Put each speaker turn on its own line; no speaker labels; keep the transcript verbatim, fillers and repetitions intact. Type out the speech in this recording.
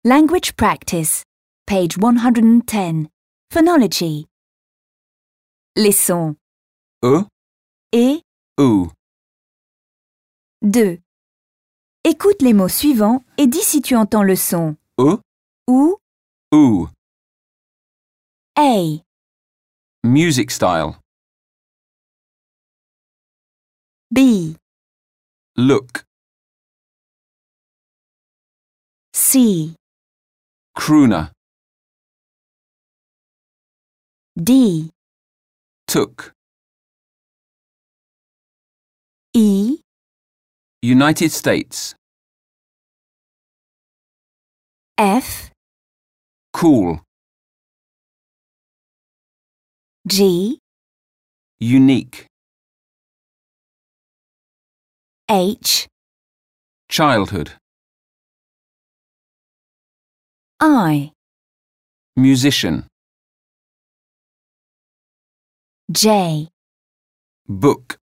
Language practice, page one hundred ten. Phonology. Les sons
E,
et
ou,
deux. Écoute les mots suivants et dis si tu entends le son
E,
ou
ou.
A,
Music style.
B,
Look.
C,
Crooner.
D,
Took.
E,
United States.
F,
Cool.
G,
Unique.
H,
Childhood.
I,
Musician.
J.
Book.